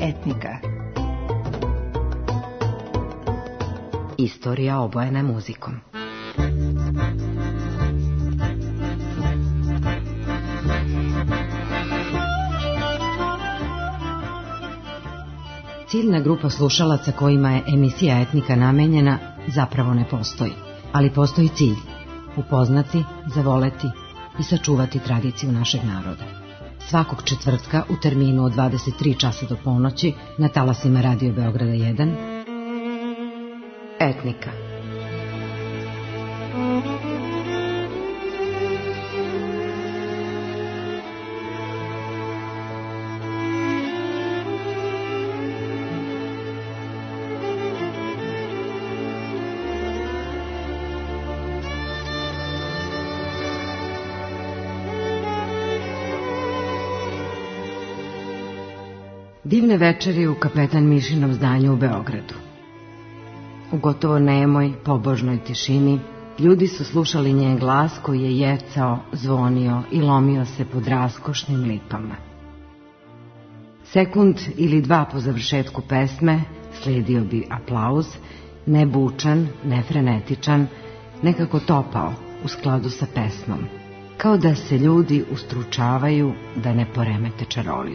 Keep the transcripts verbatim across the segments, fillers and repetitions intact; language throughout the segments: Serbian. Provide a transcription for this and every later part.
Etnika. Istorija obojena muzikom. Ciljna grupa slušalaca kojima je emisija Etnika namenjena zapravo ne postoji, ali postoji cilj: upoznati, zavoleti i sačuvati tradiciju našeg naroda. Svakog četvrtka u terminu od dvadeset tri časa do ponoći na talasima Radio Beograda jedan, Etnika. Divne večeri u Kapetan Mišinom zdanju u Beogradu. U gotovo nemoj, pobožnoj tišini ljudi su slušali njen glas koji je jecao, zvonio i lomio se pod raskošnim lipama. Sekund ili dva po završetku pesme slijedio bi aplauz, ne bučan, ne frenetičan, nekako topao u skladu sa pesmom, kao da se ljudi ustručavaju da ne poremete čaroliju.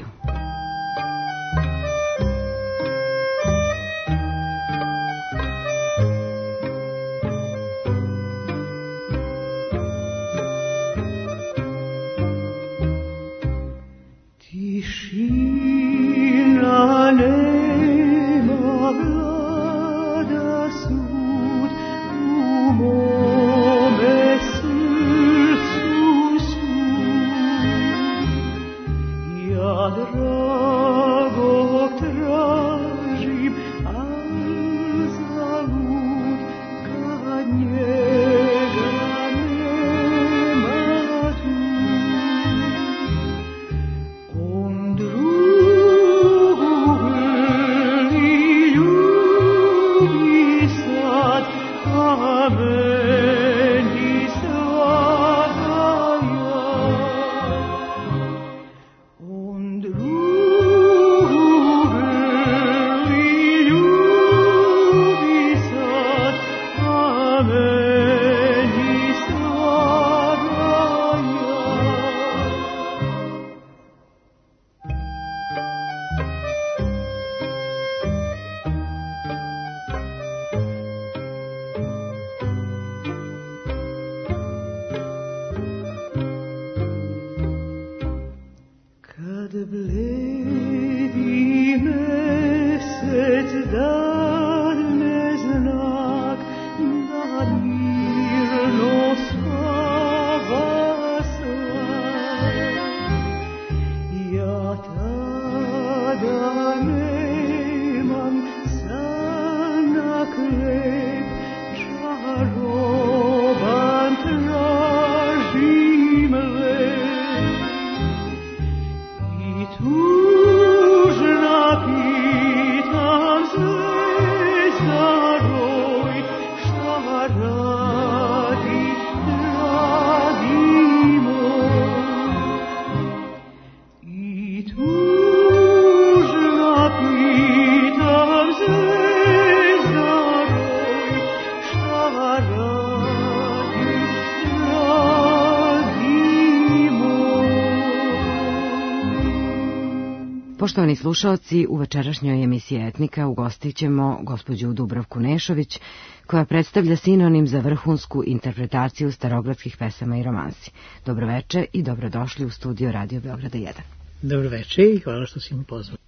Poštovani slušaoci, u večerašnjoj emisiji Etnika ugostit ćemo gospođu Dubravku Nešović, koja predstavlja sinonim za vrhunsku interpretaciju starogradskih pesama i romansi. Dobroveče i dobrodošli u studio Radio Beograda jedan. Dobroveče i hvala što si mi pozvali.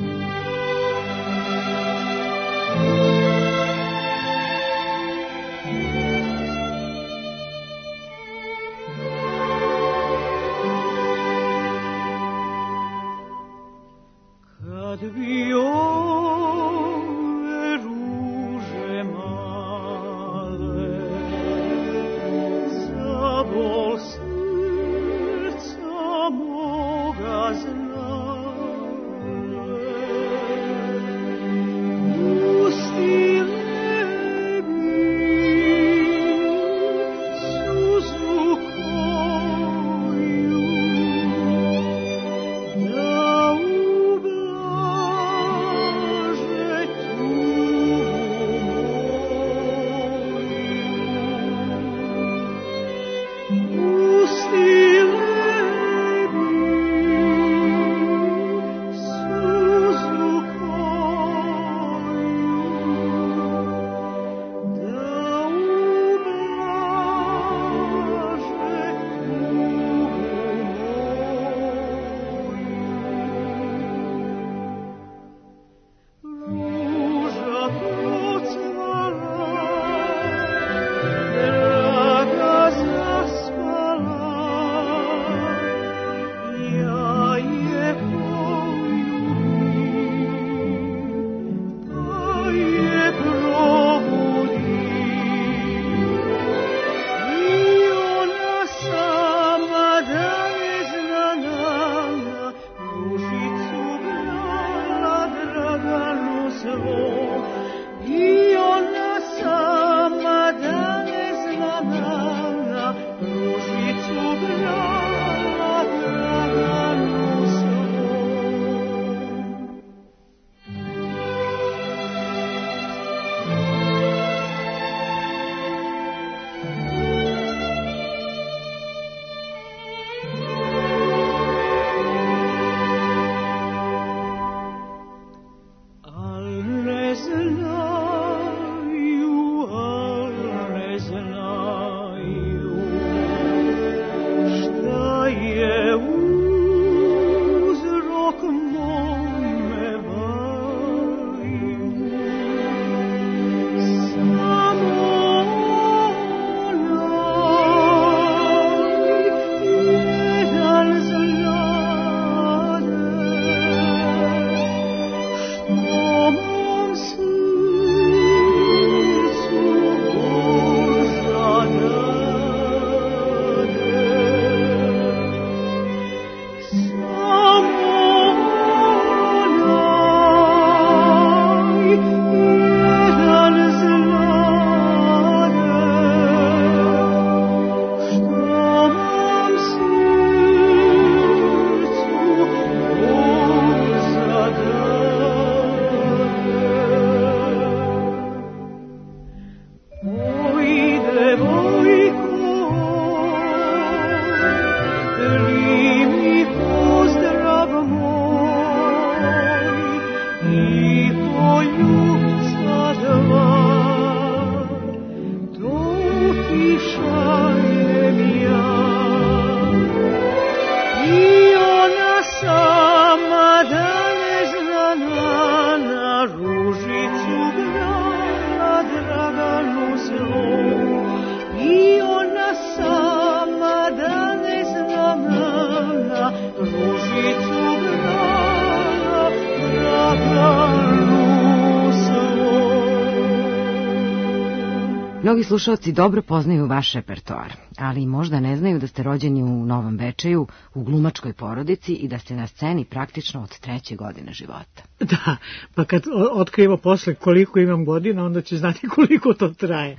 Kad bi ove ruže male za bol srca moga znale, pustile bi suzu koju da ublaži Mnogi slušalci dobro poznaju vaš repertoar, ali možda ne znaju da ste rođeni u Novom Bečeju, u glumačkoj porodici i da ste na sceni praktično od treće godine života. Da, pa kad otkrijemo posle koliko imam godina, onda će znati koliko to traje.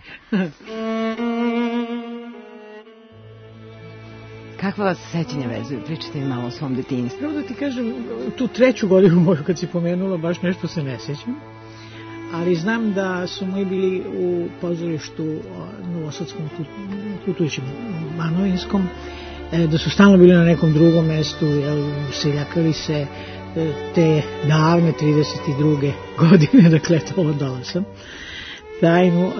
Kakva vas sećanja vezuju? Pričajte mi malo o svom detinjstvu. Prvo da ti kažem, tu treću godinu moju kad si pomenula, baš nešto se ne sećam. Ali znam da su moji bili u pozorištu Novosadskom, putujućem Banovinskom, da su stalno bili na nekom drugom mestu, jel, seljakali se te davne trideset druge godine, dakle to odala sam tajnu.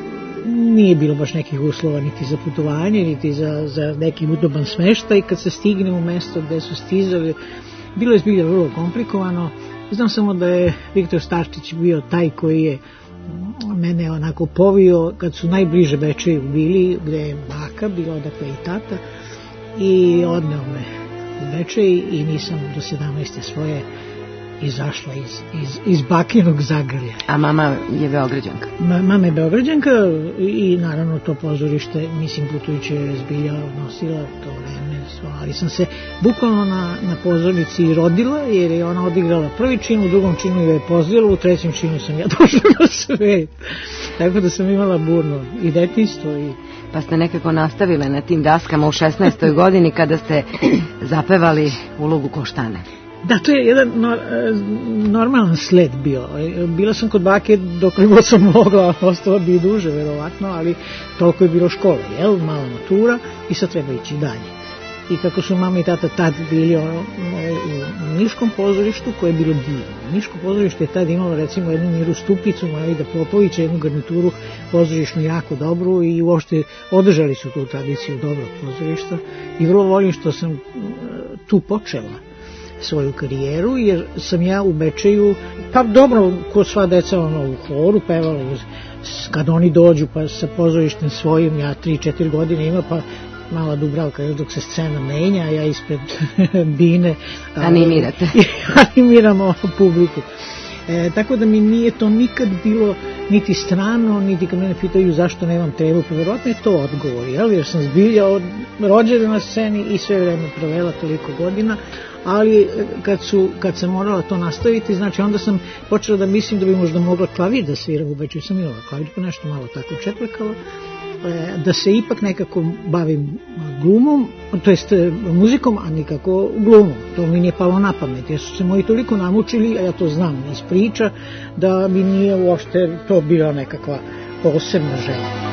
Nije bilo baš nekih uslova niti za putovanje, niti za, za neki udoban smeštaj. Kad se stigne u mesto gde su stizali, bilo je zbilja vrlo komplikovano. Znam samo da je Viktor Starčić bio taj koji je mene onako povio kad su najbliže Bečeju bili, gde je baka bila, odakle i tata, i odneo me u Bečej i nisam do sedamnaeste svoje izašla iz, iz, iz bakinog zagrlja. A mama je Beograđanka? Ma, mama je Beograđanka i naravno to pozorište, mislim, putujuće je zbilja nosila to vreme, ali sam se bukvalno na, na pozornici rodila, jer je ona odigrala prvi čin, u drugom činu je pozirala, u trećem činu sam ja došla na svet. Tako da sam imala burno i detinjstvo. I... Pa ste nekako nastavile na tim daskama u šesnaestoj godini kada ste zapevali ulogu Koštane. Da, to je jedan nor, normalan sled bio. Bila sam kod bake dok god sam mogla, ostala bi i duže verovatno, ali toliko je bilo škola, jel, mala matura i sad treba ići dalje. I kako su mama i tata tad bili ono, u Niškom pozorištu, koje je bilo divno. Niško pozorište je tad imalo recimo jednu Miru Stupicu, Majvida Popovića, jednu garnituru pozorišnu jako dobru i uopšte održali su tu tradiciju dobrog pozorišta i vrlo volim što sam tu počela svoju karijeru, jer sam ja u Bečeju, pa dobro, ko sva deca ono, u horu pevala, kad oni dođu pa sa pozorištem svojim, ja tri četiri godine ima, pa mala Dubravka, dok se scena menja, ja ispred bine animirate. animiramo publiku. E, tako da mi nije to nikad bilo niti strano, niti kad mene pitaju zašto nemam trebu, pa verovatno je to odgovor, jel? Jer sam zbilja od rođena na sceni i sve vreme provela toliko godina, ali kad, su, kad sam morala to nastaviti, znači onda sam počela da mislim da bi možda mogla klavir da sviram u Bečeju, sam imala klavir, pa nešto malo tako čeprkalo, da se ipak nekako bavim glumom, to jest muzikom, a nikako glumom. To mi nije palo na pamet, jer su se moji toliko namučili, a ja to znam iz priča, da mi nije uopšte to bila nekakva posebna želja.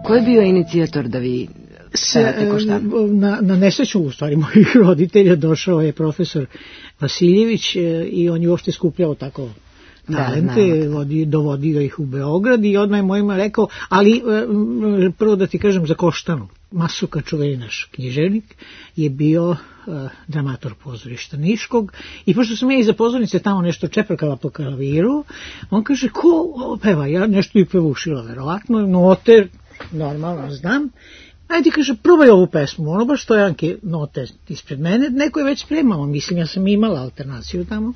Ko je bio inicijator da vi pevate Koštar? Na, na nesreću, u stvari, mojih roditelja došao je profesor Vasiljević i on je uopšte skupljao tako talente, da, vodi, dovodio ih u Beograd i odmah je mojima rekao, ali prvo da ti kažem za Koštanu, Masuka, čuveni naš književnik, je bio uh, dramator pozorišta Niškog i pošto sam ja iza pozornice tamo nešto čeprkala po klaviru, on kaže, ko peva? Ja nešto i pevušila, verovatno, note, normalno znam. Ajde, kaže, probaj ovu pesmu, ono baš stojanke note ispred mene, neko je već spremao, mislim, ja sam imala alternaciju tamo.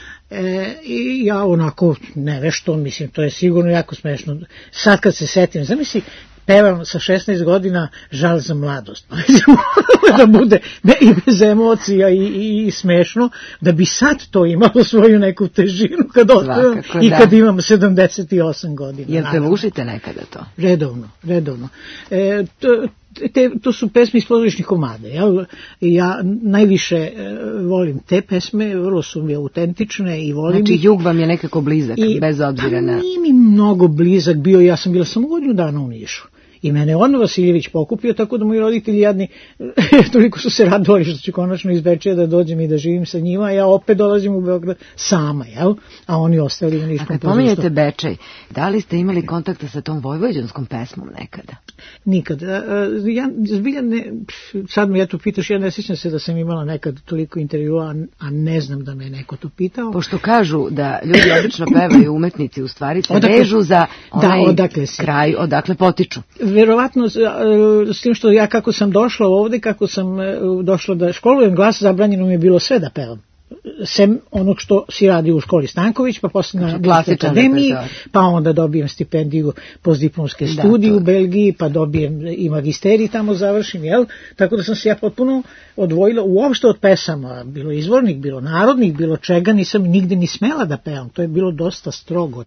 E, i ja onako nevešto, mislim, to je sigurno jako smešno. Sad kad se setim, zamisli, pevam sa šesnaest godina Žal za mladost, da bude ne, i bez emocija i, i, i smešno, da bi sad to imalo svoju neku težinu kad otpevam i kad da. Imam sedamdeset osam godina. Jel pevušite nekada to? Redovno, redovno. E, to, Te, to su pesme iz pozorišnih komada. Ja, ja najviše e, volim te pesme, vrlo su mi autentične i volim... Znači, jug vam je nekako blizak, i, bez obzira na... Pa nije mi mnogo blizak bio, ja sam bila samo godinu dana u Nišu. I mene on Vasiljević pokupio, tako da moji roditelji jadni toliko su se radovali što ću konačno iz Bečeja da dođem i da živim sa njima, a ja opet dolazim u Beograd sama, jel? A oni ostali u Niškom pozorištu. A kad pominjete Bečej, da li ste imali kontakta sa tom vojvođanskom pesmom nekada? Nikada. Ja, zbilja ne, sad me eto pitaš, ja ne sjećam se da sam imala nekad toliko intervjua, a ne znam da me neko to pitao. Pošto kažu da ljudi obično pevaju, umetnici u stvari se odakle, vežu za onaj da, odakle kraj, odakle potiču. Verovatno, s tim što ja kako sam došla ovde, kako sam došla da školujem glas, zabranjeno mi je bilo sve da pevam. Sem onog što si radi u školi Stanković, pa posle na akademiji, pa onda dobijem stipendiju postdiplomske studije da, u Belgiji, pa dobijem i magisterij tamo završim, jel? Tako da sam se ja potpuno odvojila uopšte od pesama, bilo izvornih, bilo narodnih, bilo čega, nisam nigde ni smela da pevam, to je bilo dosta strogo.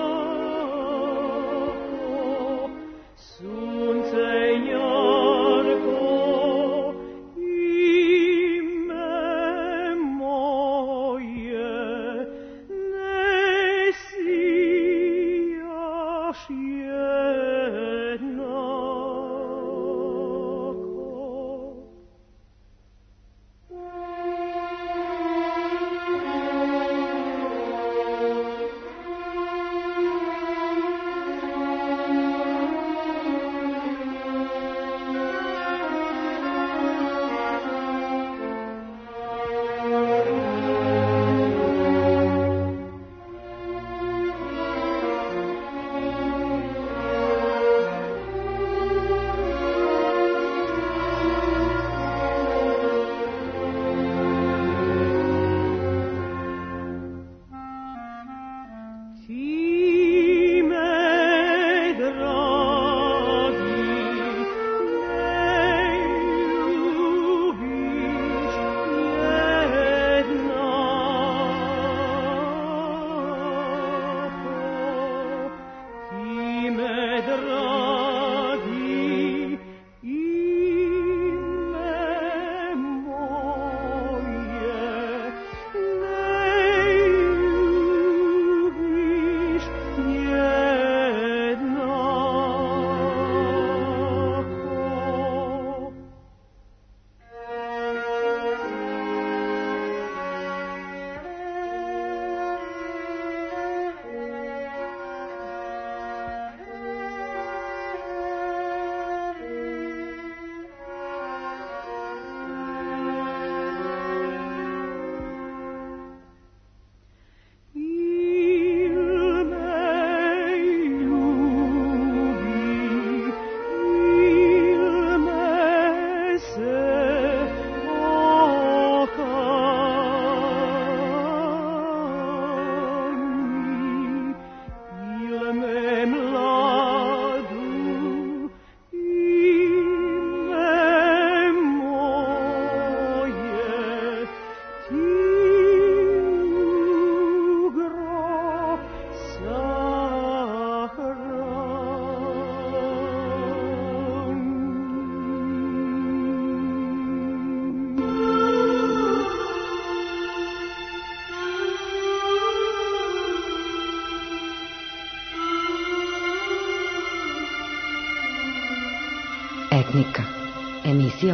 Señor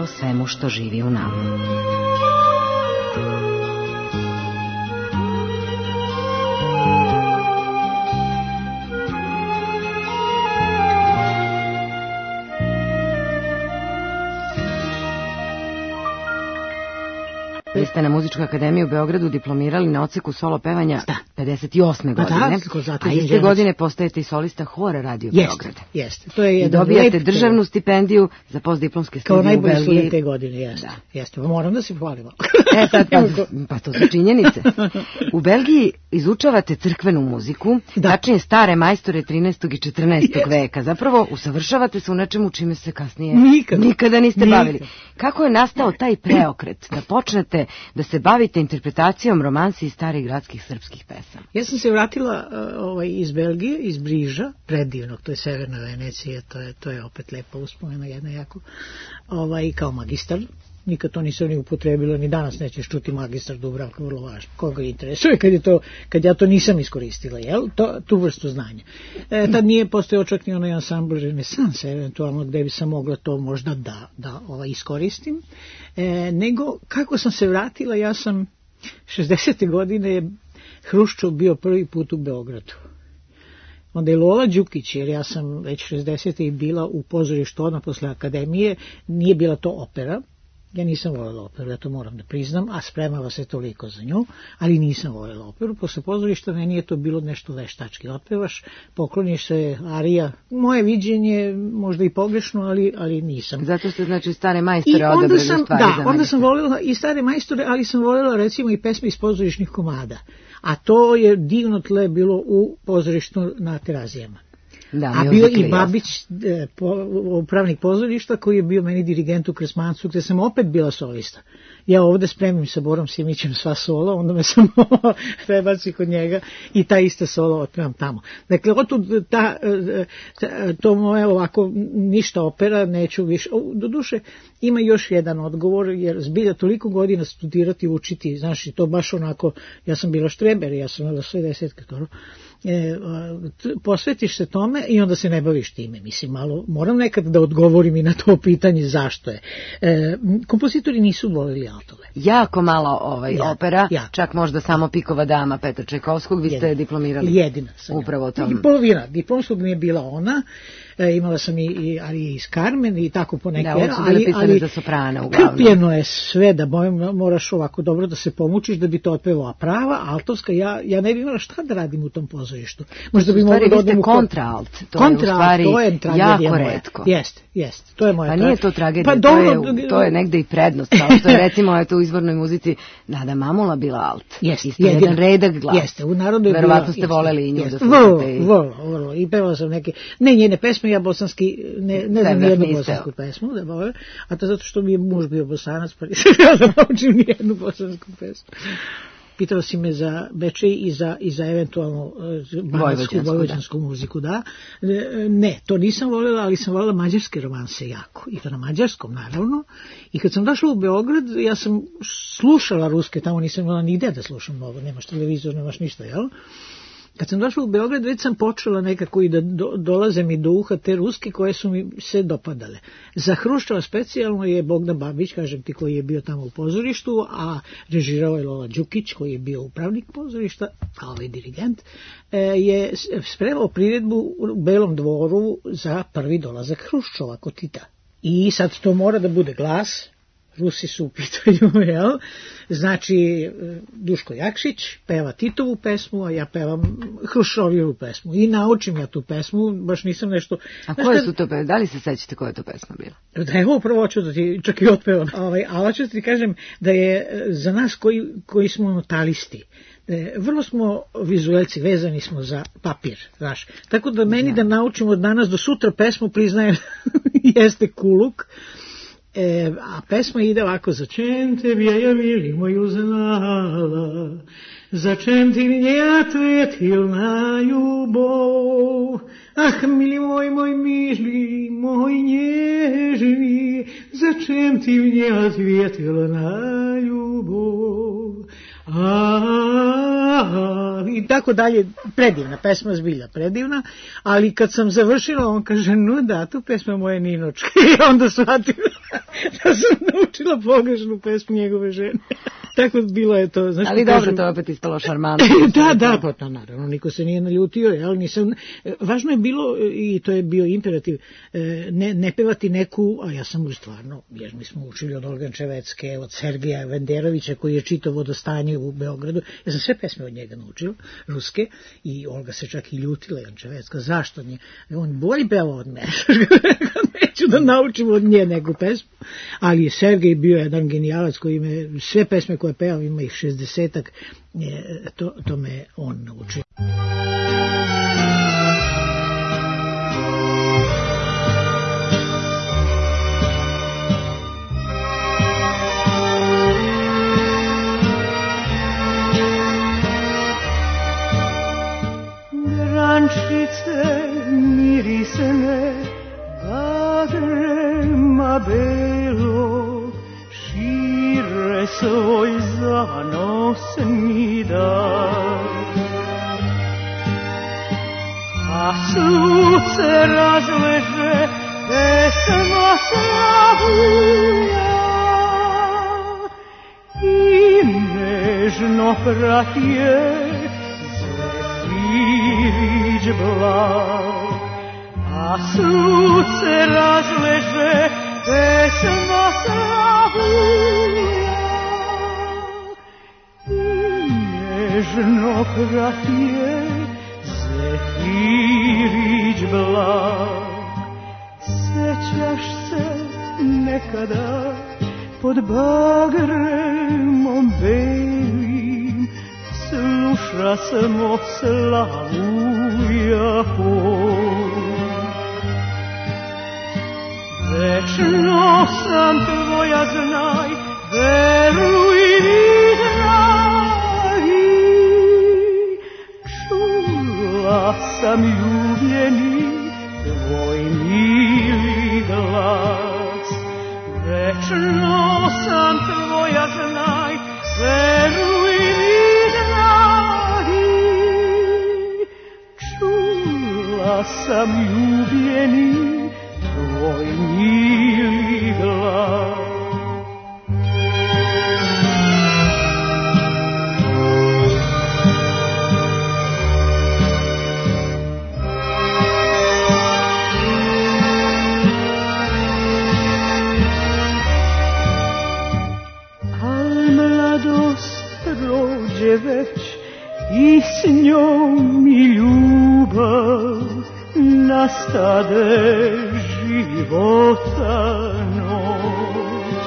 svemu što živi u nama. Vi ste na Muzičkoj akademiji u Beogradu diplomirali na odseku solo pevanja da. pedeset osme godine, da, a iste godine postajete i solista hora Radio Beograda. Jeste, to je I dobijate državnu stipendiju za postdiplomske studije u Belgiji. Kao najbolji student te godine, jeste. Da. Jeste, moram da se pohvalimo. E sad, pa, pa to su činjenice. U Belgiji izučavate crkvenu muziku, da. Tačnije stare majstore trinaestog i četrnaestog veka. Zapravo usavršavate se u nečemu čime se kasnije nikada, nikada niste nikada. bavili. Kako je nastao taj preokret da počnete da se bavite interpretacijom romansi i starih gradskih srpskih pesama? Ja sam se vratila uh, ovaj, iz Belgije, iz Briža, predivnog, to je severna Venecija, to je, to je opet lepa uspomena, jedna jako, ovaj, kao magistar. Nikad to nisam ni upotrebila, ni danas nećeš čuti magistar Dubravka, vrlo važno. Koga interesuje kad, je to, kad ja to nisam iskoristila, jel? To, tu vrstu znanja. E, tad nije postojao čak ni onaj ansambl Renesanse, eventualno gde bi sam mogla to možda da, da ovaj, iskoristim. E, nego, kako sam se vratila, ja sam šezdesete godine Hruščov bio prvi put u Beogradu. Onda je Lola Đukić, jer ja sam već šezdesete bila u pozorištu odmah posle akademije, nije bila to opera. Ja nisam voljela operu, ja to moram da priznam, a spremala se toliko za nju, ali nisam voljela operu. Posle pozorišta meni je to bilo nešto veštački. Otpevaš, pokloniš se, arija. Moje viđenje možda i pogrešno, ali, ali nisam. Zato ste, znači, stare majstore odabrali stvari da, za Da, onda sam voljela i stare majstore, ali sam voljela recimo i pesme iz pozorišnih komada. A to je divno tle bilo u pozorištu na Terazijama. Da, a bio i Babić, e, po, upravnik pozorišta, koji je bio meni dirigent u Kresmancu, gde sam opet bila solista. Ja ovde spremim sa Borom Simićem sva sola, onda me samo prebaci kod njega i ta ista sola otpevam tamo. Dakle, otud ta, ta, to moje ovako ništa opera, neću više. Do duše, ima još jedan odgovor, jer zbilja toliko godina studirati, učiti, znaš, i to baš onako, ja sam bila štreber, ja sam bila sve desetke skoro, E, posvetiš se tome i onda se ne baviš time. Mislim, malo, moram nekad da odgovorim i na to pitanje zašto je. E, kompozitori nisu voljeli altove. Jako malo ovaj, ja, opera, ja. Čak možda samo Pikova dama Petra Čajkovskog, vi ste jedina. Diplomirali. Jedina sam. Upravo tom. I polovina, diplomskog mi je bila ona, e, imala sam i, i arije iz Carmen i tako po neke. Da, ovo su bile pisane za soprana uglavnom. Krpljeno je sve, da bojim, moraš ovako dobro da se pomučiš da bi to otpevao. A prava, altovska, ja, ja ne bi imala šta da radim u tom pozorištu. Možda bi mogla da odem u kontraalt. To kontraalt, je u stvari to je jako retko. Jeste, jeste. To je moja. Pa nije to tragedija, pa, to, je, to je negde i prednost. Kao što je recimo eto, u izvornoj muzici Nada Mamula bila alt. Jeste, isto jedan redak glas. Jeste, u narodu je bila. Verovatno ste voleli i nju da slušate. Vrlo, vrlo, vrlo. I pevala sam neke, ne njene pesme, ja bosanski, ne, ne znam nijednu bosansku pesmu, da bove, a to zato što mi je muž bio bosanac, pa nisam ja da naučim nijednu bosansku pesmu. Pitao si me za Bečej i za, i za eventualno banatsku, vojvođansku muziku, da. Ne, to nisam voljela, ali sam voljela mađarske romanse jako. I to na mađarskom, naravno. I kad sam došla u Beograd, ja sam slušala ruske, tamo nisam imala nigde da slušam mnogo, nemaš televizor, nemaš ništa, jel? Kad sam došla u Beograd, već sam počela nekako i da do, dolaze mi do uha te ruske koje su mi se dopadale. Za Hruščova specijalno je Bogdan Babić, kažem ti, koji je bio tamo u pozorištu, a režirao je Lola Đukić, koji je bio upravnik pozorišta, kao ovaj dirigent, je spremao priredbu u Belom dvoru za prvi dolazak Hruščova kod Tita. I sad to mora da bude glas, Rusi su u pitanju, jel? Znači, Duško Jakšić peva Titovu pesmu, a ja pevam Hruščovu pesmu. I naučim ja tu pesmu, baš nisam nešto... A koje su to pesme? Da li se sećate koja je to pesma bila? Da, evo prvo hoću da ti čak i otpevam. Ovaj, a hoću da ti kažem da je za nas koji, koji smo notalisti, vrlo smo vizuelci, vezani smo za papir, znaš. Tako da meni da naučim od danas do sutra pesmu, priznajem, jeste kuluk. E, a pesma ide ovako: začem te ja mili moju znala, začem ti mě atvetil na ljubov, ah mili moj, moj mili, moj nježni, začem ti mě atvetil na ljubov. A, tako dalje, predivna pesma, zbilja predivna, ali kad sam završila, on kaže, no da, tu pesma moje Ninočke, i onda shvatila da sam naučila pogrešnu pesmu njegove žene. Tako bilo je to. Znaš, ali dobro, kažem, to je opet ispalo šarmantno. Da, da, pa to naravno, niko se nije naljutio, jel, nisam, važno je bilo, i to je bio imperativ, ne, ne pevati neku, a ja sam u stvarno, jer mi smo učili od Olgan Čevetske, od Sergeja Venderovića, koji je čitao Vodostanje u Beogradu, ja sam sve pesme od njega naučila, ruske, i Olga se čak i ljutila, Jan Čevetska, zašto nje, on bolje peva od mene, neću da naučim od nje neku pesmu, ali je Sergej bio jedan genijalac koji me, sve pesme koje pevam, ima ih šezdesetak, to, to me on naučio. Grančice mirisne, bagrema belo, šire svoj zanosni dan. A sunce razleže, pesma slavlja i nežno pratije zefirić blag. A sunce razleže, pesma slavlja i nežno pratije zefirić blag. Sećaš se nekada pod bagremom belim, sluša smo slavuja pol. Večno sam tvoja, znaj, veruj mi dragi, čula sam ljubljeni tvoj mili glas. Večno sam tvoja, znaj, veruj mi dragi, čula sam ljubljeni tvoj mili glas. Al mladost prođe već i s njom i ljubav, nastade života noć.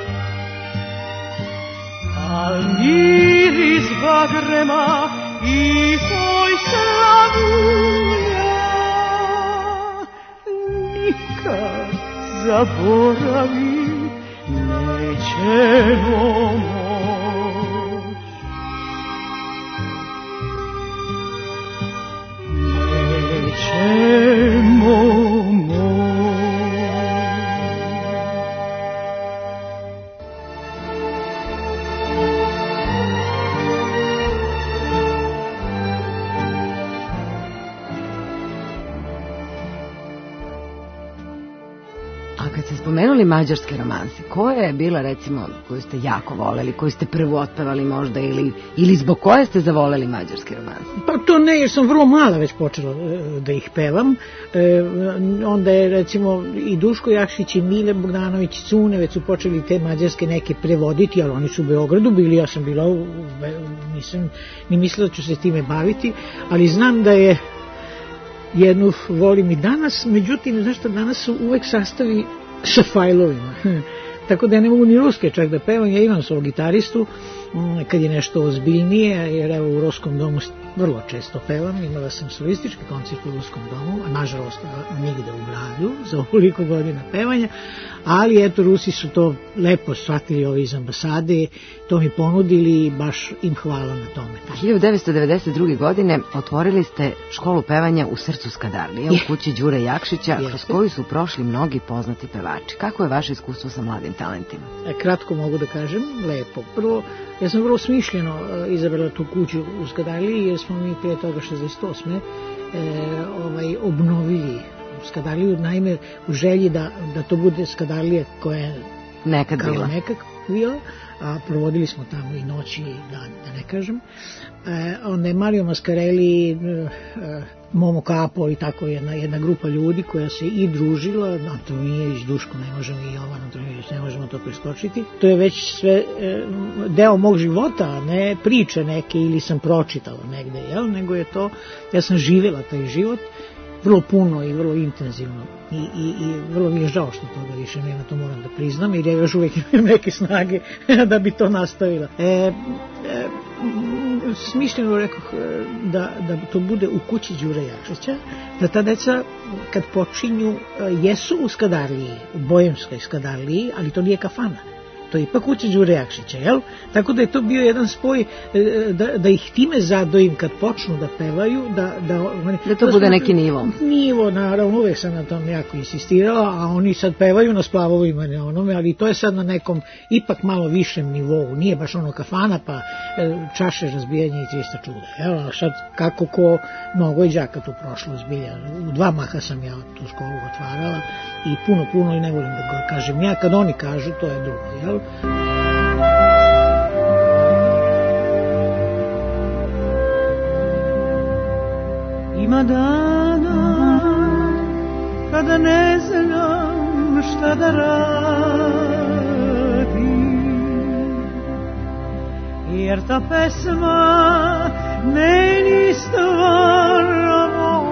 Al miris bagrema i tvoj slavlja nikad zaboravi nećemo moć. Nećemo moć. Kad ste spomenuli mađarske romanse, koja je bila, recimo, koju ste jako voleli, koju ste prvo otpevali možda, ili, ili zbog koje ste zavoleli mađarske romanse? Pa to ne, jer sam vrlo mala već počela da ih pevam. E, onda je, recimo, i Duško Jakšić i Mile Bogdanović i Cune već su počeli te mađarske neke prevoditi, ali oni su u Beogradu bili, ja sam bila, nisam ni mislila da ću se time baviti, ali znam da je jednu volim i danas, međutim, znaš što, danas su uvek sastavi sa fajlovima, tako da ja ne mogu ni ruske čak da pevam. Ja imam svog gitaristu kad je nešto ozbiljnije, jer evo u Ruskom domu vrlo često pevam, imala sam solistički koncert u Ruskom domu, a nažalost nigde u gradu za ovoliko godina pevanja, ali eto, Rusi su to lepo shvatili, ovi iz ambasade, to mi ponudili i baš im hvala na tome. hiljadu devetsto devedeset druge. godine otvorili ste školu pevanja u srcu Skadarlije, u kući Đure Jakšića, kroz koju su prošli mnogi poznati pevači. Kako je vaše iskustvo sa mladim talentima? Kratko mogu da kažem, lepo. Prvo, Ja sam vrlo smišljeno izabrala tu kuću u Skadaliji, jer smo mi prije toga šezdeset osme E, ovaj, obnovili Skadaliju, naime u želji da, da to bude Skadalija koja je nekad bila. Nekad bila, a provodili smo tamo i noći i dan, da ne kažem. E, onda je Mario Mascarelli, e, Momo Capo i tako jedna, jedna grupa ljudi koja se i družila, Antonijević, Duško, ne možemo, i Jovan Antonijević, ne možemo to preskočiti. To je već sve e, deo mog života, a ne priče neke ili sam pročitala negde, jel? Nego je to, ja sam živjela taj život vrlo puno i vrlo intenzivno i, i, i vrlo mi je žao što toga više nema, to moram da priznam, jer ja još uvijek imam neke snage da bi to nastavila. E, e, smišljeno rekoh da, da to bude u kući Đure Jakšića, da ta deca kad počinju jesu u Skadarliji, u Bojemskoj Skadarliji, ali to nije kafana. To je ipak kuća Đure Jakšića, jel? Tako da je to bio jedan spoj da, da ih time zadojim kad počnu da pevaju, da, da, da to da bude neki nivo. Nivo, naravno, uvek sam na tom jako insistirala, a oni sad pevaju na splavovima, ne onome, ali to je sad na nekom ipak malo višem nivou, nije baš ono kafana, pa čaše razbijanja i trista čuda, jel? A sad kako ko, mnogo je đaka tu prošlo zbilja, u dva maha sam ja tu školu otvarala i puno, puno i ne volim da ga kažem ja, kad oni kažu, to je drugo, jel? Ima dana kada ne znam šta da radim, jer ta pesma meni stvaramo.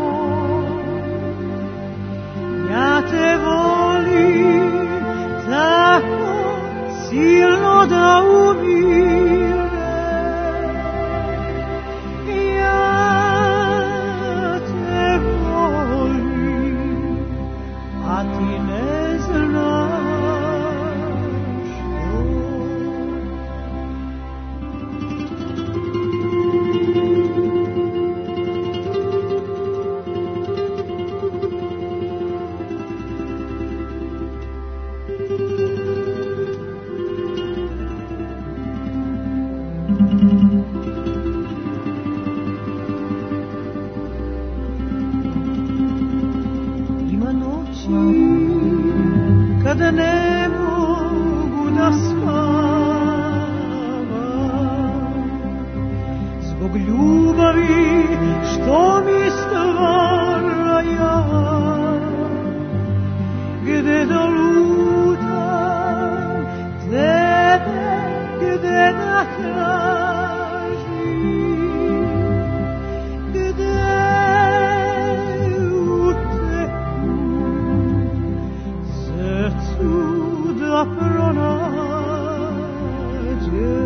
Ja te volim tako silno da umire, ja te volim, a ti ne znaš kada ne mogu da spavam zbog ljubavi što mi stvara ja, gde da lutam tebe, gde da tražim, gde da pronađe.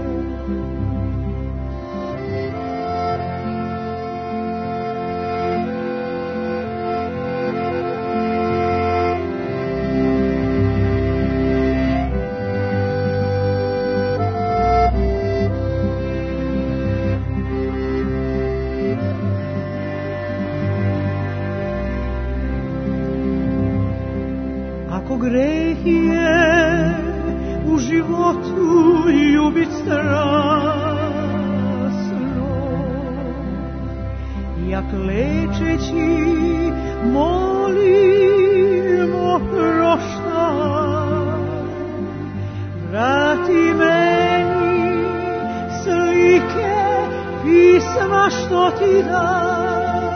Ako greh je u životu ljubit strasno, jak lečeći molimo proštaj, vrati meni slike pisma što ti dam.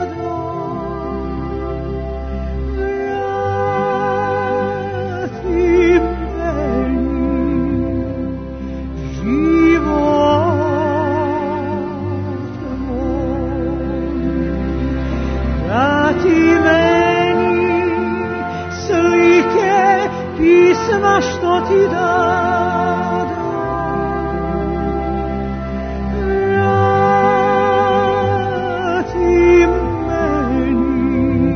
Pisma što ti dadam, vrati meni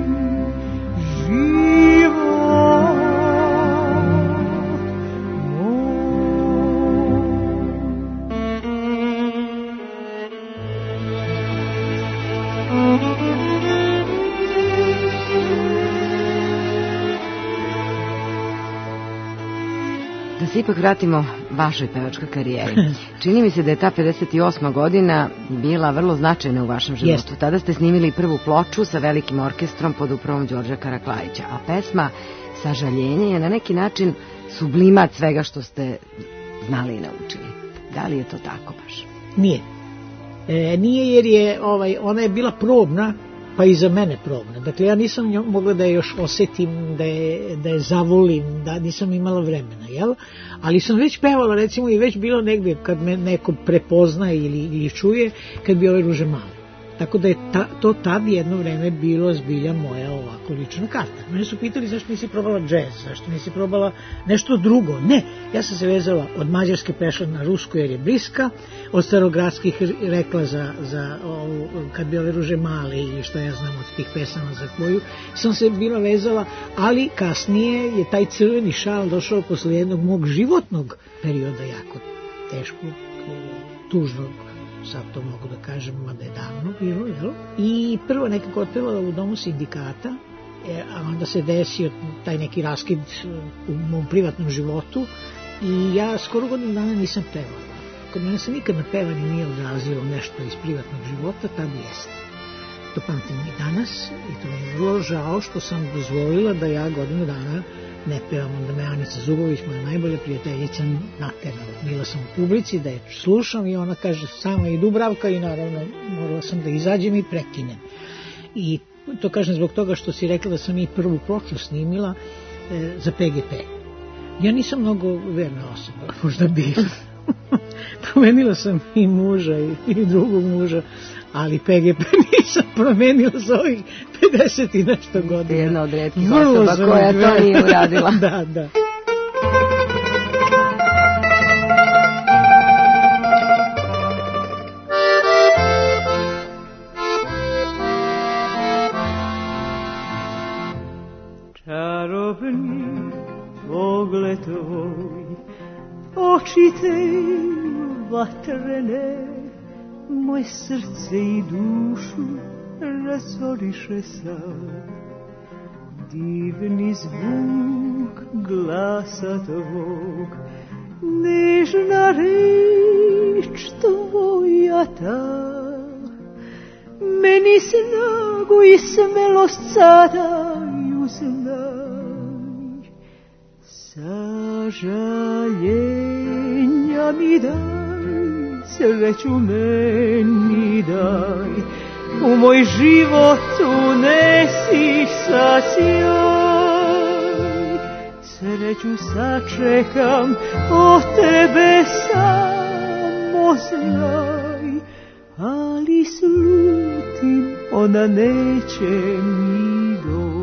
život moj. Da se ipak vratimo vašoj pevačkoj karijeri. Čini mi se da je ta pedeset osma godina bila vrlo značajna u vašem životu. Jeste. Tada ste snimili prvu ploču sa velikim orkestrom pod upravom Đorđa Karaklajića, a pesma Sažaljenje je na neki način sublimat svega što ste znali i naučili. Da li je to tako baš? Nije. E, nije jer je, ovaj, ona je bila probna, pa i za mene probna. Dakle, ja nisam mogla da je još osetim, da je, da je zavolim, da nisam imala vremena, jel? Ali sam već pevala, recimo, i već bilo negdje kad me neko prepozna ili, ili čuje, kad bi ove ruže male. Tako da je ta, to tad jedno vreme bilo zbilja moja ovako lična karta. Mene su pitali zašto nisi probala džez, zašto nisi probala nešto drugo. Ne, ja sam se vezala od Mađarske prešla na Rusku jer je bliska, od Starogradskih rekla za, za ovu, kad bi ove ruže male ili što ja znam od tih pesama za koju sam se bila vezala, ali kasnije je taj crveni šal došao posle jednog mog životnog perioda jako teškog, tužnog, sad to mogu da kažem, mada je davno bilo, jel? I prvo nekako otpevala u domu sindikata, a onda se desio taj neki raskid u mom privatnom životu i ja skoro godinu dana nisam pevala. Kod mene se nikad na pevanje nije odrazilo nešto iz privatnog života, tad jeste. To pamtim i danas i to mi je vrlo žao što sam dozvolila da ja godinu dana ne pevam. Onda me Anica Zubović, moja najbolja prijateljica, naterala. Bila sam u publici da je slušam i ona kaže samo i Dubravka i naravno morala sam da izađem i prekinem. I to kažem zbog toga što si rekla da sam i prvu ploču snimila e, za P G P. Ja nisam mnogo verna osoba, možda bila. Promenila sam i muža i, i drugog muža, ali P G P nisam promenila za ovih pedeset i nešto godina. Jedna od retkih osoba koja to nije uradila. Da, da. Čarobni pogled tvoj, oči te vatrene, moje srce i dušu razoriše sad. Divni zvuk glasa tvog, nežna reč tvoja ta, meni snagu i smelost sada ju znaj. Sažaljenja mi daj, sreću meni daj, u moj život unesi sa sjaj. Sreću sačekam, od tebe samo znaj, ali slutim, ona neće mi doći.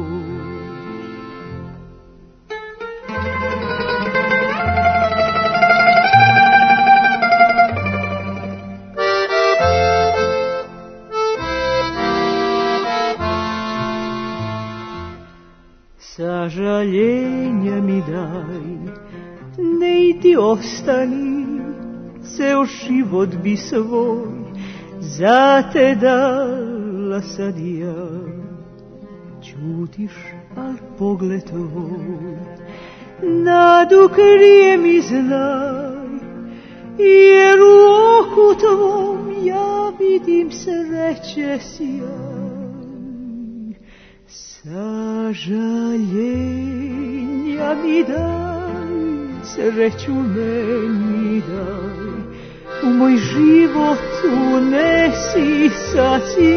Sažaljenja mi daj, ne idi ostani, ceo život bi svoj za te dala sad ja. Ćutiš, al pogled tvoj nadu krije mi znaj, jer u oku tvom ja vidim sreće sjaj. Sažaljenja mi daj, sreću meni daj, u moj život unesi sa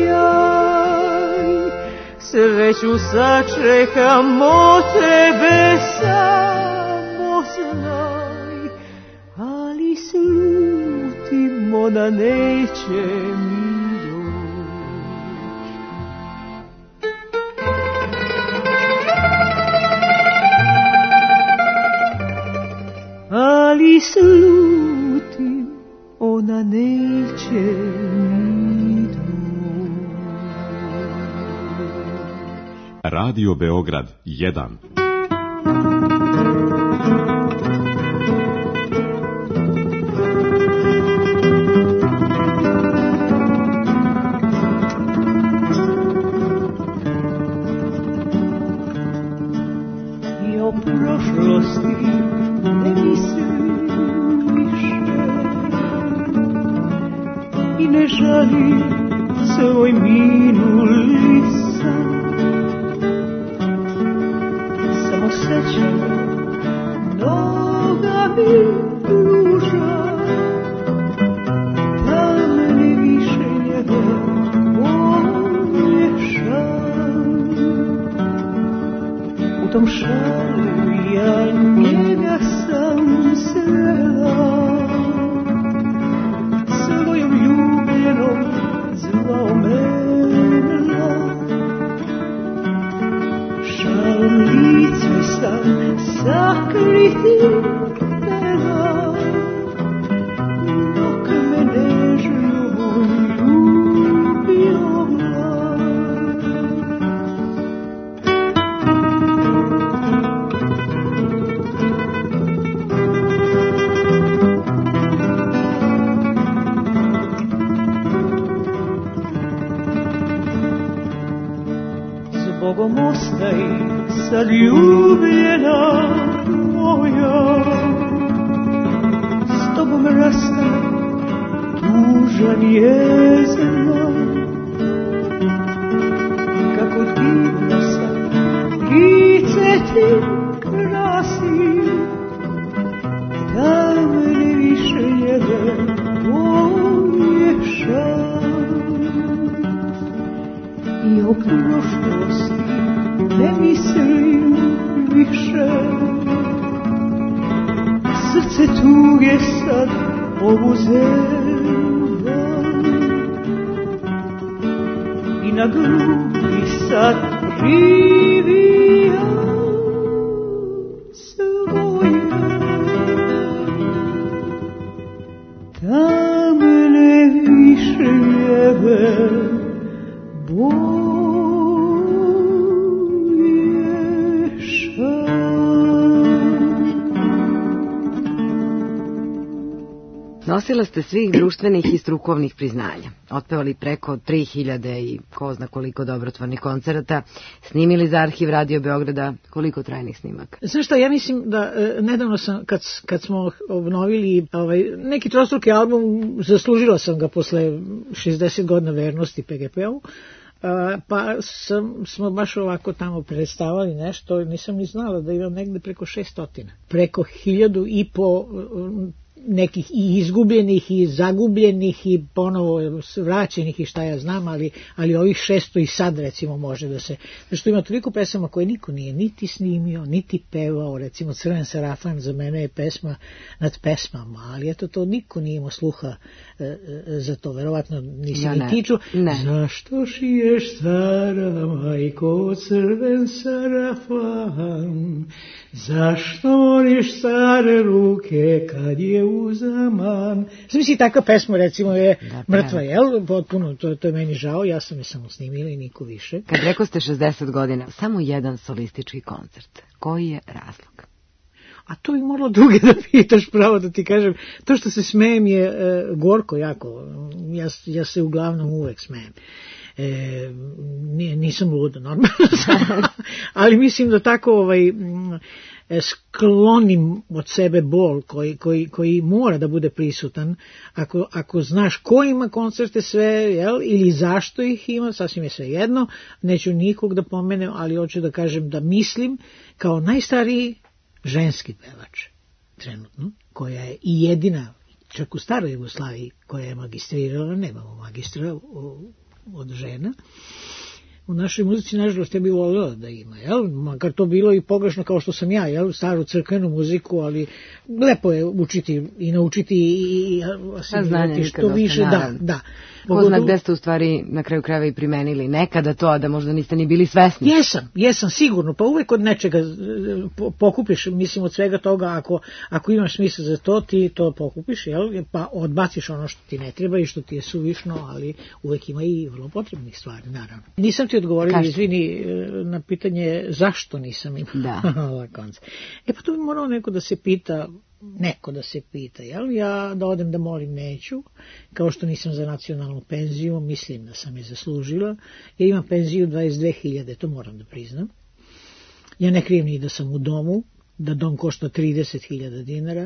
sjaj. Sreću sačekam, od tebe samo znaj, ali slutim, ona neće mi. Ali slutim, ona neće mi doći. Radio Beograd jedan. I o prošlosti ne mislim i ne žali svoj minuli san. Samo sećanja noga mi pruža, da meni više njega pomješam. U tom šalu ja njega sam srela, svojom ljubljenom zvao mena. Šalom lic mi sam sakriti nega, dok me nežno ljubio mlad. Zbogom ostaj sad ljubljena moja, s tobom rastanak tužan je zna. Kako divno sad lice ti krasi, da mene više njega pomješam. I o prošlosti ne mislim više, srce tuge sad obuzeva i na grubi sad živija svoje. Da mene više jebe Bog. Nosila ste svih društvenih i strukovnih priznanja, otpevali preko tri hiljade i ko zna koliko dobrotvornih koncerata, snimili za Arhiv Radio Beograda, koliko trajnih snimaka. Znaš šta, ja mislim da e, nedavno sam, kad, kad smo obnovili ovaj, neki trostruki album, zaslužila sam ga posle šezdeset godina vernosti P G P-u, Uh, pa sam, smo baš ovako tamo predstavali nešto, nisam ni znala da imam negde preko šestotina. Preko hiljadu i po uh, nekih i izgubljenih i zagubljenih i ponovo vraćenih i šta ja znam, ali, ali ovih šesto i sad recimo može da se, što ima toliko pesama koje niko nije niti snimio, niti pevao, recimo Crven Sarafan za mene je pesma nad pesmama, ali eto to niko nije imao sluha e, za to, verovatno nisi ja, ni tiču. Ne. Zašto šiješ stara majko Crven Sarafan, zašto moriš stare ruke kad je uzaman. Zamisli, takva pesma recimo je da, mrtva, jel? Potpuno, to, to je meni žao, ja sam je samo snimila i niko više. Kad rekao ste šezdeset godina, samo jedan solistički koncert, koji je razlog? A to bi moralo druge da pitaš, pravo da ti kažem. To što se smejem je e, gorko jako, ja, ja se uglavnom uvek smejem. E, nisam luda normalno, ali mislim da tako ovaj, sklonim od sebe bol koji, koji, koji mora da bude prisutan ako, ako znaš ko ima koncerte sve, jel, ili zašto ih ima, sasvim je sve jedno, neću nikog da pomenem, ali hoću da kažem da mislim kao najstariji ženski pevač trenutno, koja je i jedina, čak u staroj Jugoslaviji, koja je magistrirala, nemamo magistra od žena. U našoj muzici, nažalost, ja bih volila da ima, jel? Makar to bilo i pogrešno kao što sam ja, jel? Staru crkvenu muziku, ali lepo je učiti i naučiti i asimilirati što više. Da, da. Ko zna gde ste u stvari na kraju krajeva i primenili nekada to, a da možda niste ni bili svesni. Jesam, jesam sigurno, pa uvek od nečega pokupiš, mislim od svega toga, ako, ako imaš smisla za to, ti to pokupiš, jel? Pa odbaciš ono što ti ne treba i što ti je suvišno, ali uvek ima i vrlo potrebnih stvari, naravno. Nisam ti odgovorila, izvini, na pitanje zašto nisam imala ovaj koncert. E pa to bi moralo neko da se pita, neko da se pita, jel? Ja da odem da molim neću, kao što nisam za nacionalnu penziju, mislim da sam je zaslužila. Ja imam penziju dvadeset dve hiljade, to moram da priznam. Ja ne krijem ni da sam u domu, da dom košta trideset hiljada dinara,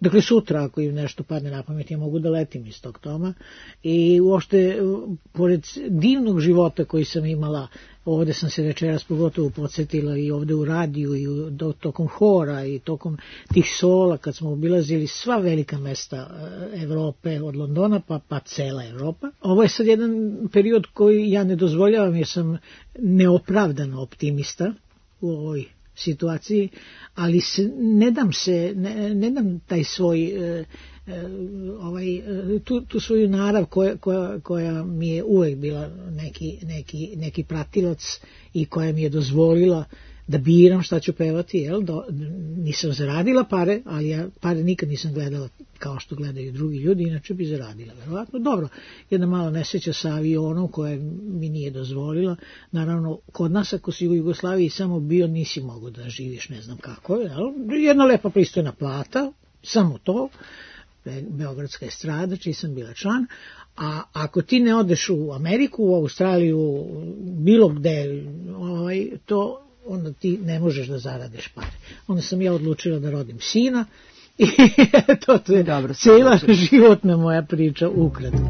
Dakle, sutra, ako im nešto padne na pamet, ja mogu da letim iz tog toma. I uopšte, pored divnog života koji sam imala, ovde sam se večeras pogotovo podsjetila i ovde u radiju i u, do, tokom hora i tokom tih sola, kad smo obilazili sva velika mesta Evrope, od Londona pa, pa cela Evropa. Ovo je sad jedan period koji ja ne dozvoljavam, jer sam neopravdano optimista u ovoj situaciji, ali se, ne dam se, ne, ne dam taj svoj, e, e, ovaj, tu, tu svoju narav koja, koja, koja mi je uvek bila neki, neki, neki pratilac i koja mi je dozvolila da biram šta ću pevati, jel? Do, nisam zaradila pare, ali ja pare nikad nisam gledala kao što gledaju drugi ljudi, inače bi zaradila, verovatno. Dobro, jedna mala nesreća sa avionom koja mi nije dozvolila, naravno, kod nas ako si u Jugoslaviji samo bio, nisi mogo da živiš, ne znam kako, jel? Jedna lepa pristojna plata, samo to, Beogradska estrada, čiji sam bila član, a ako ti ne odeš u Ameriku, u Australiju, bilo gde, ovaj, to onda ti ne možeš da zaradiš pare. Onda sam ja odlučila da rodim sina i to, to je dobro, cijela životna moja priča ukratko.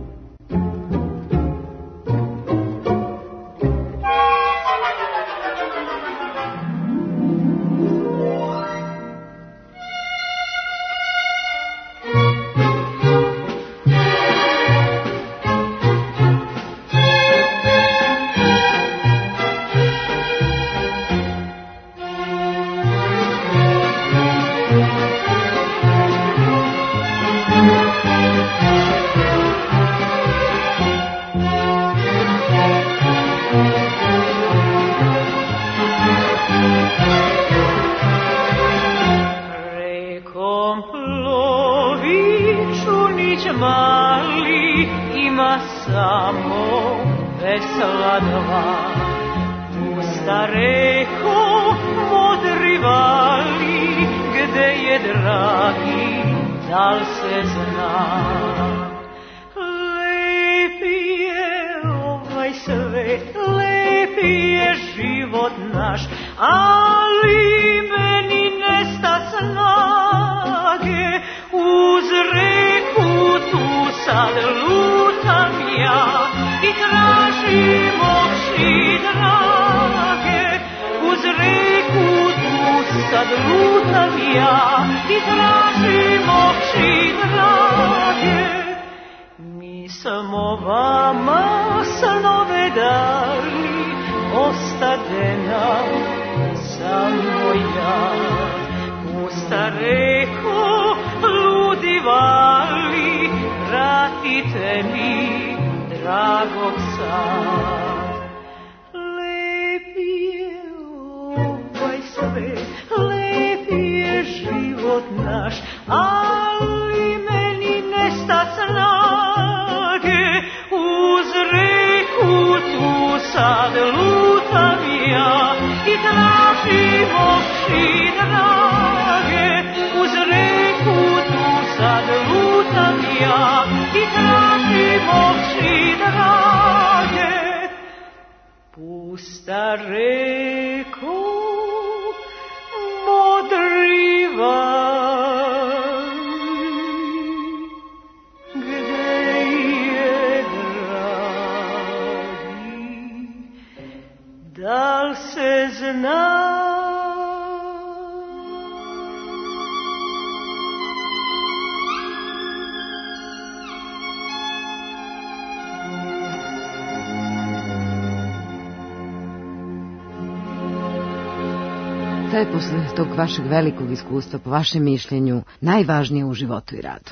Šta je posle tog vašeg velikog iskustva, po vašem mišljenju, najvažnije u životu i radu?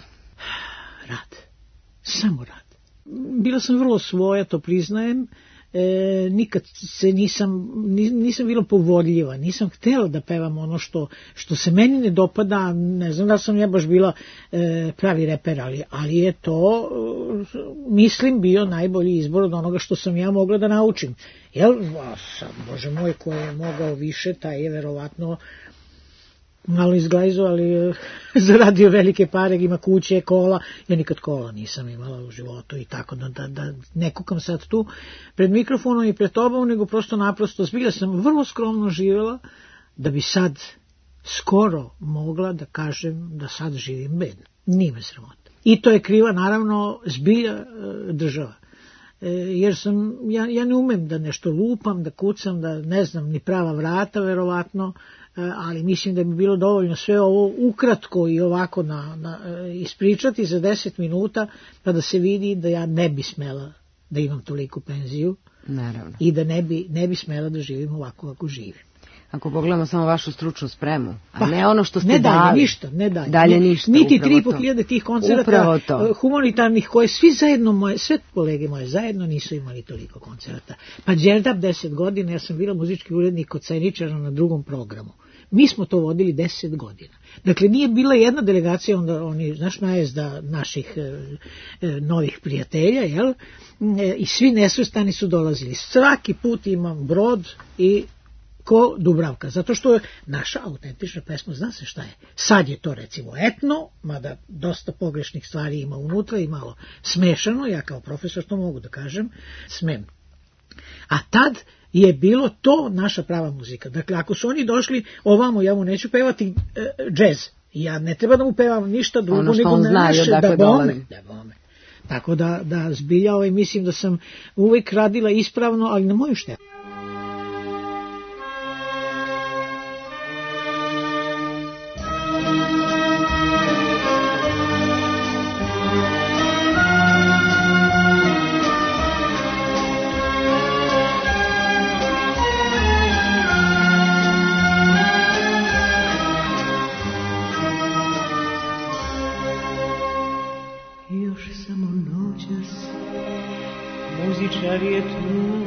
Rad. Samo rad. Bila sam vrlo svoja, to priznajem. E, nikad se nisam, nisam bila povodljiva, nisam htjela da pevam ono što, što se meni ne dopada, ne znam da sam ja baš bila e, pravi reper, ali, ali je to, mislim, bio najbolji izbor od onoga što sam ja mogla da naučim. Jel, a sam, Bože moj, ko je mogao više, taj je verovatno malo izglajzo, ali zaradio velike pare, ima kuće, kola. Ja nikad kola nisam imala u životu i tako da, da, da ne kukam sad tu pred mikrofonom i pred tobom, nego prosto naprosto zbilja sam vrlo skromno živjela da bi sad skoro mogla da kažem da sad živim bedno. Nije me sramota. I to je kriva, naravno, zbilja država. Jer sam, ja, ja ne umem da nešto lupam, da kucam, da ne znam ni prava vrata, verovatno, ali mislim da bi bilo dovoljno sve ovo ukratko i ovako na, na, ispričati za deset minuta, pa da se vidi da ja ne bi smela da imam toliku penziju. Naravno. I da ne bi, ne bi smela da živim ovako kako živim. Ako pogledamo samo vašu stručnu spremu, a pa, ne ono što ste ne dali. Dalje, ništa, ne dalje. Dalje ništa, niti tri i po hiljade tih koncerata humanitarnih koje svi zajedno, moje, sve kolege moje zajedno nisu imali toliko koncerata. Pa Đerdap deset godina, ja sam bila muzički urednik kod Sajničara na drugom programu. Mi smo to vodili deset godina. Dakle, nije bila jedna delegacija, onda oni, znaš, najezda naših e, e, novih prijatelja, jel? E, I svi nesvrstani su dolazili. Svaki put imam brod i ko Dubravka, zato što je naša autentična pesma, zna se šta je. Sad je to recimo etno, mada dosta pogrešnih stvari ima unutra i malo smešano, ja kao profesor to mogu da kažem, smem. A tad je bilo to naša prava muzika. Dakle, ako su oni došli ovamo, ja mu neću pevati e, džez. Ja ne treba da mu pevam ništa drugo, ono nego ne naše, da bome, da bome. Tako da, da zbilja ovaj, mislim da sam uvijek radila ispravno, ali na moju štetu. Muzičar je tu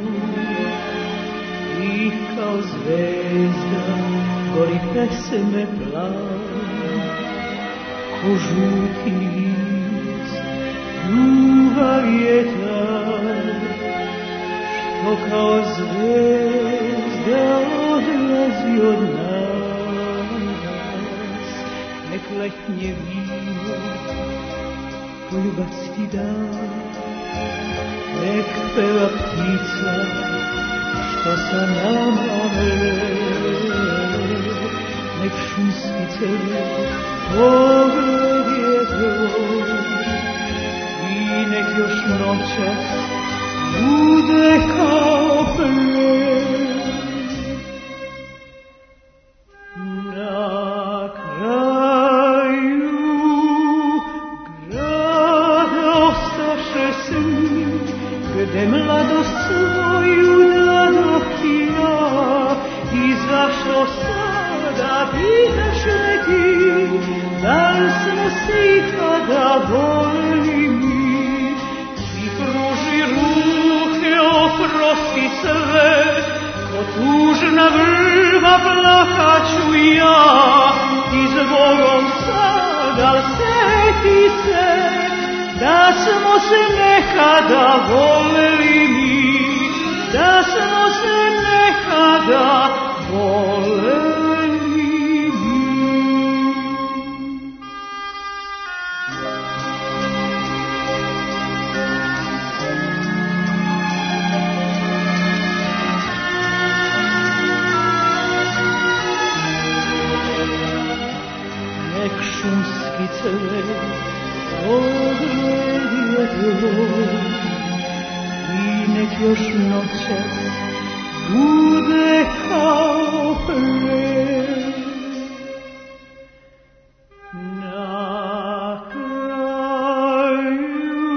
i kao zvezda gori pesme plan, ko žuti list ljubav je ta, što kao zvezda odlazi od nas. Nek letnje vino poljubac ti da, nek peva ptica što sa nama mre, nek šumski crve pogled je tvoj i nek još noćas bude kao plen. Na kraju grada ostaše sni, gde mladost svoju dadoh ti ja, i zašto sada pitaš me ti, da li smo se ikada volili mi? Ti pruži ruke, oprosti sve, ko tužna vrba plakaću ja, i zbogom sada seti se, da smo se nekada voleli mi, da smo se nekada voleli mi. Nek šumski crven pogled je tvoj i nek još noćas bude kao plen. Na kraju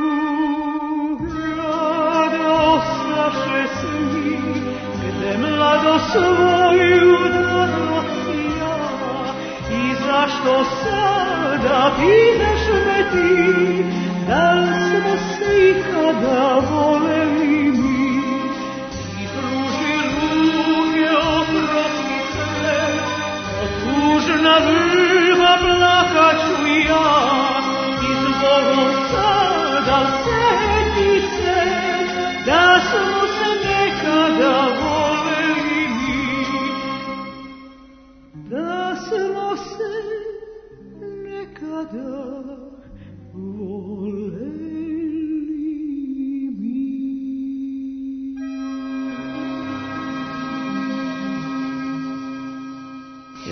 grada ostaše sni, gde mladost svoju dadoh ti ja, i zašto sada pitaš me ti, da li smo se ikada voleli mi? Ti pruži ruke, oprosti sve,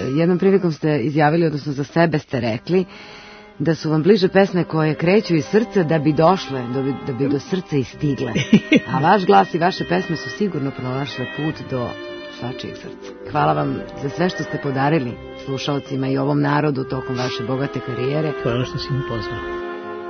jednom prilikom ste izjavili, odnosno za sebe ste rekli, da su vam bliže pesme koje kreću iz srca da bi došle, da bi, da bi do srca i stigle. A vaš glas i vaše pesme su sigurno pronašle put do svačijeg srca. Hvala vam za sve što ste podarili slušalcima i ovom narodu tokom vaše bogate karijere. Hvala što si mi pozvao.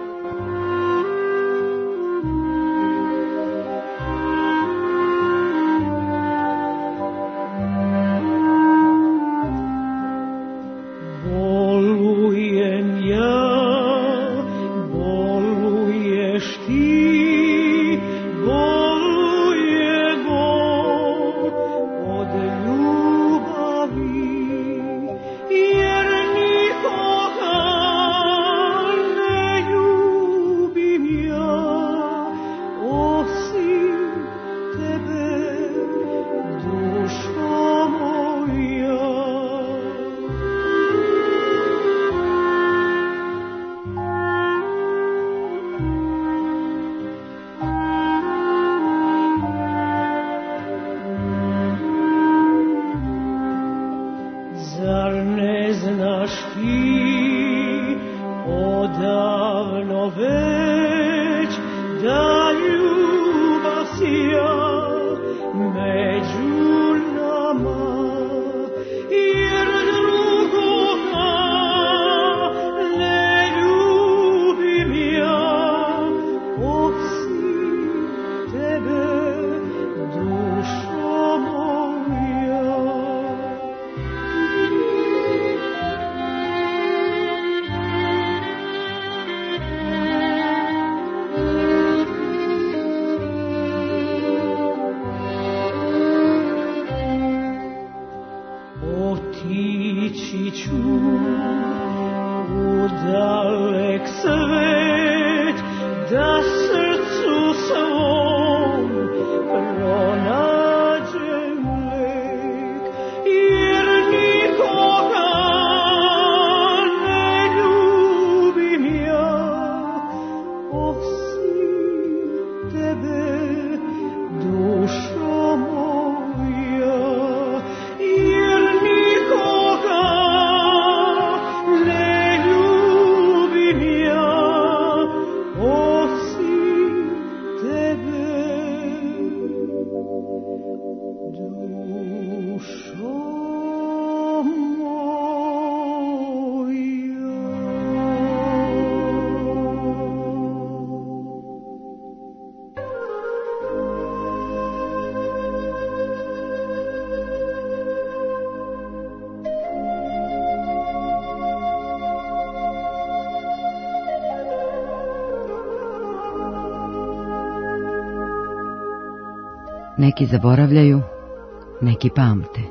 Neki zaboravljaju, neki pamte,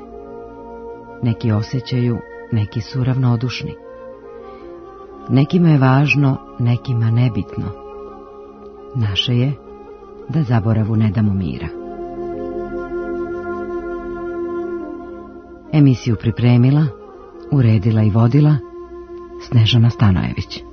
neki osjećaju, neki su ravnodušni. Nekima je važno, nekima nebitno. Naše je da zaboravu ne damo mira. Emisiju pripremila, uredila i vodila Snežana Stanojević.